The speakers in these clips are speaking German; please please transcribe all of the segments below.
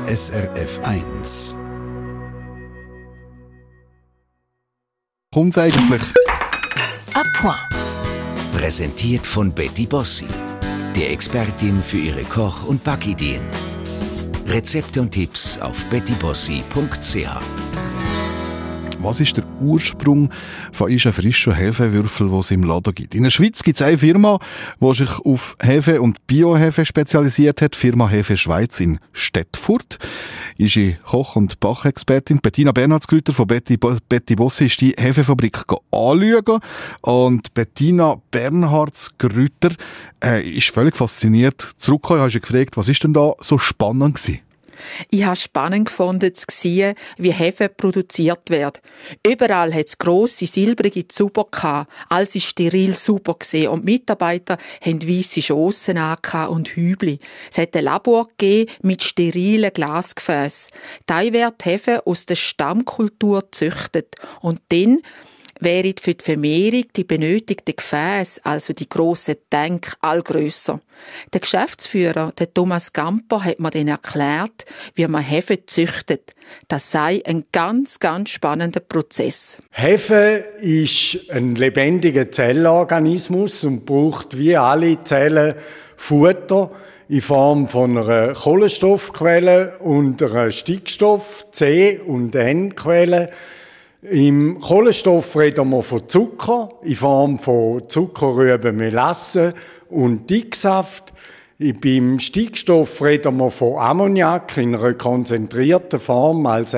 SRF 1. Kommt's eigentlich? À point. Präsentiert von Betty Bossi, der Expertin für ihre Koch- und Backideen. Rezepte und Tipps auf bettybossi.ch. Was ist der Ursprung von unseren frischen Hefewürfeln, die es im Laden gibt? In der Schweiz gibt es eine Firma, die sich auf Hefe und Biohefe spezialisiert hat, die Firma Hefe Schweiz in Stettfurt. Unsere Koch- und Bachexpertin Bettina Bernhardsgrüter von Betty Bossi ist die Hefefabrik anschauen. Und Bettina Bernhardsgrüter ist völlig fasziniert zurückgekommen. Ich habe gefragt, was ist denn da so spannend gewesen? Ich habe spannend gefunden zu sehen, wie Hefe produziert wird. Überall hat es grosse, silbrige Zuber gehabt. Alles war steril super gewesen. Und die Mitarbeiter hatten weisse Schossen und Hübli. Es hat ein Labor gegeben mit sterilen Glasgefäßen. Da wird Hefe aus der Stammkultur gezüchtet. Und dann wären für die Vermehrung die benötigten Gefäße, also die grossen Tanks, all grösser. Der Geschäftsführer, der Thomas Gamper, hat mir dann erklärt, wie man Hefe züchtet. Das sei ein ganz, ganz spannender Prozess. Hefe ist ein lebendiger Zellorganismus und braucht wie alle Zellen Futter in Form von einer Kohlenstoffquelle und einer Stickstoff-, C- und N-Quelle. Im Kohlenstoff reden wir von Zucker in Form von Zuckerrüben, Melasse und Dicksaft. Beim Stickstoff reden wir von Ammoniak in einer konzentrierten Form als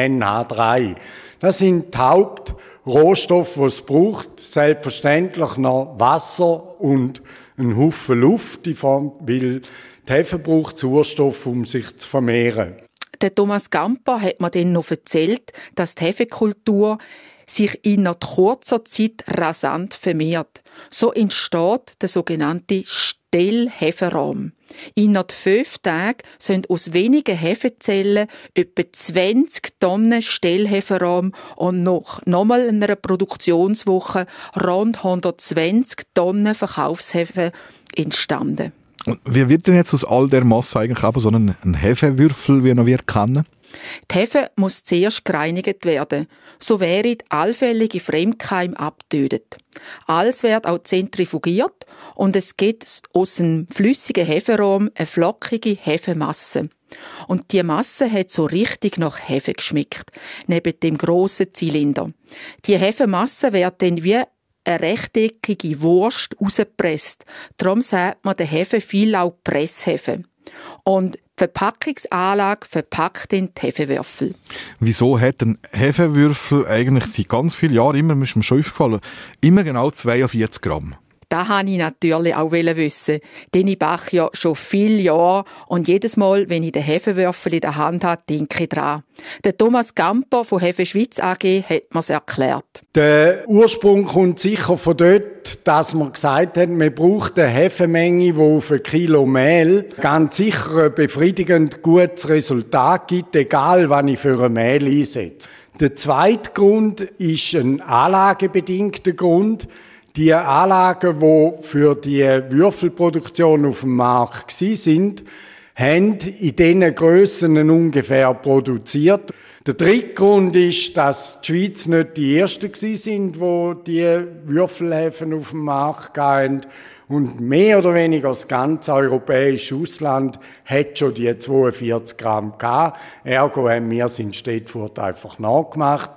NH3. Das sind die Hauptrohstoffe, die es braucht. Selbstverständlich noch Wasser und ein Haufen Luft, weil die Hefe braucht Sauerstoff, um sich zu vermehren. Der Thomas Gamper hat mir dann noch erzählt, dass die Hefekultur sich innerhalb kurzer Zeit rasant vermehrt. So entsteht der sogenannte Stellheferaum. Innerhalb 5 Tagen sind aus wenigen Hefezellen etwa 20 Tonnen Stellheferaum und nach nochmal einer Produktionswoche rund 120 Tonnen Verkaufshefe entstanden. Und wie wird denn jetzt aus all der Masse eigentlich aber so ein Hefewürfel, wie wir kennen? Die Hefe muss zuerst gereinigt werden. So wären allfällige Fremdkeime abgetötet. Alles wird auch zentrifugiert und es gibt aus einem flüssigen Heferaum eine flockige Hefemasse. Und die Masse hat so richtig nach Hefe geschmeckt, neben dem grossen Zylinder. Die Hefemasse wird dann wie eine rechteckige Wurst rausgepresst. Darum sagt man der Hefe viel auch Presshefe. Und die Verpackungsanlage verpackt in die Hefewürfel. Wieso hat ein Hefewürfel eigentlich seit ganz vielen Jahren immer, ist mir schon aufgefallen, immer genau 42 Gramm? Das wollte ich natürlich auch wissen, denn ich backe ja schon viele Jahre und jedes Mal, wenn ich den Hefewürfel in der Hand habe, denke ich dran. Der Thomas Gamper von Hefe Schweiz AG hat mir's erklärt. Der Ursprung kommt sicher von dort, dass man gesagt hat, man braucht eine Hefemenge, die auf 1 Kilo Mehl ganz sicher ein befriedigend gutes Resultat gibt, egal was ich für ein Mehl einsetze. Der zweite Grund ist ein anlagebedingter Grund. Die Anlagen, die für die Würfelproduktion auf dem Markt waren, haben in diesen Grössen ungefähr produziert. Der dritte Grund ist, dass die Schweiz nicht die Ersten waren, die Würfelhefen auf dem Markt gaben. Und mehr oder weniger das ganze europäische Ausland hat schon die 42 Gramm gehabt. Ergo haben wir es in Stettfurt einfach nachgemacht.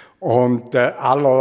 Und die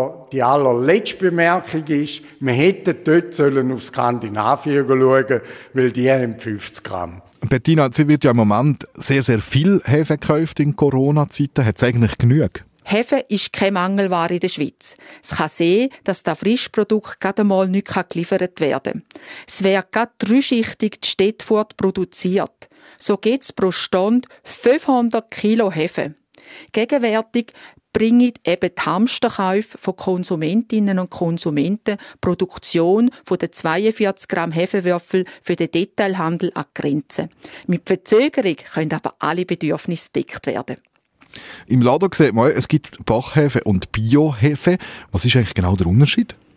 allerletzte Bemerkung ist, wir hätten dort auf Skandinavien schauen, weil die haben 50 Gramm. Bettina, sie wird ja im Moment sehr, sehr viel Hefe gekauft in Corona-Zeiten. Hat es eigentlich genug? Hefe ist keine Mangelware in der Schweiz. Es kann sein, dass das Frischprodukt gerade einmal nicht geliefert werden kann. Es wird gerade dreischichtig in Stettfurt produziert. So gibt es pro Stunde 500 Kilo Hefe. Gegenwärtig bringen eben die Hamsterkäufe von Konsumentinnen und Konsumenten die Produktion von den 42 Gramm Hefewürfel für den Detailhandel an die Grenze. Mit Verzögerung können aber alle Bedürfnisse gedeckt werden. Im Laden sieht man, es gibt Bachhefe und Biohefe. Was ist eigentlich genau der Unterschied?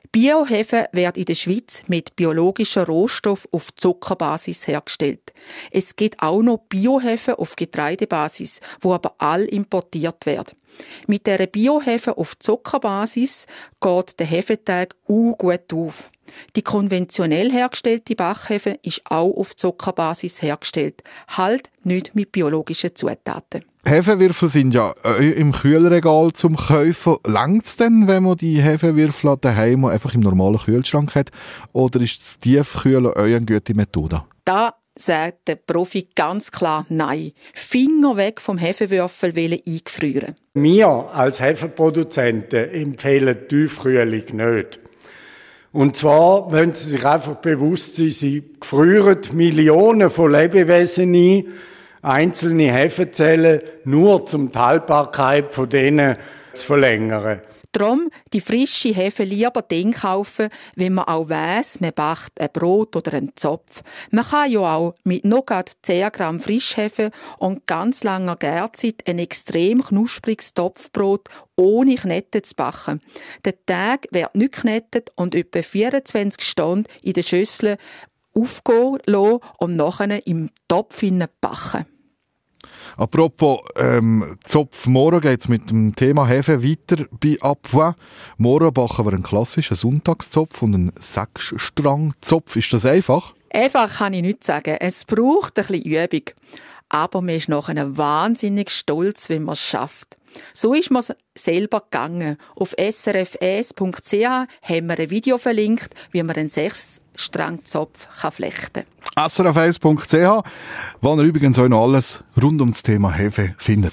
Biohefe wird in der Schweiz mit biologischen Rohstoffen auf Zuckerbasis hergestellt. Es gibt auch noch Biohefe auf Getreidebasis, wo aber all importiert wird. Mit dieser Biohefe auf Zuckerbasis geht der Hefeteig gut auf. Die konventionell hergestellte Backhefe ist auch auf Zuckerbasis hergestellt, halt nicht mit biologischen Zutaten. Hefewürfel sind ja im Kühlregal zum Kaufen. Langt es denn, wenn man die Hefewürfel daheim einfach im normalen Kühlschrank hat? Oder ist das Tiefkühlen eine gute Methode? Da sagt der Profi ganz klar Nein. Finger weg vom Hefewürfel eingefrieren. Wir als Hefeproduzenten empfehlen Tiefkühlung nicht. Und zwar müssen Sie sich einfach bewusst sein, Sie frieren Millionen von Lebewesen ein, einzelne Hefezellen, nur um die Haltbarkeit von denen zu verlängern. Darum die frische Hefe lieber dann kaufen, wenn man auch weiss, man backt ein Brot oder einen Zopf. Man kann ja auch mit noch 10 Gramm Frischhefe und ganz langer Gärzeit ein extrem knuspriges Topfbrot ohne Kneten zu backen. Der Teig wird nicht geknetet und etwa 24 Stunden in der Schüssel aufgehen lassen und nachher im Topf backen. Apropos Zopf, morgen geht es mit dem Thema Hefe weiter bei Apois. Morgen backen wir einen klassischen Sonntagszopf und einen 6-Strang-Zopf. Ist das einfach? Einfach kann ich nicht sagen. Es braucht ein bisschen Übung. Aber man ist nachher wahnsinnig stolz, wenn man es schafft. So ist man selber gegangen. Auf srfes.ch haben wir ein Video verlinkt, wie man einen 6-Strang-Zopf flechten kann. srf1.ch, wo ihr übrigens auch noch alles rund um das Thema Hefe findet.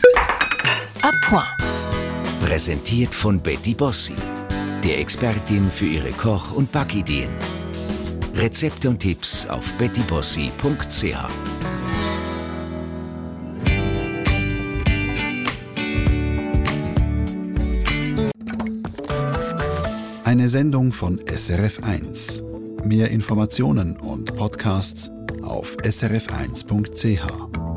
À point. Präsentiert von Betty Bossi, der Expertin für ihre Koch- und Backideen. Rezepte und Tipps auf bettybossi.ch. Eine Sendung von SRF1. Mehr Informationen und Podcasts auf srf1.ch.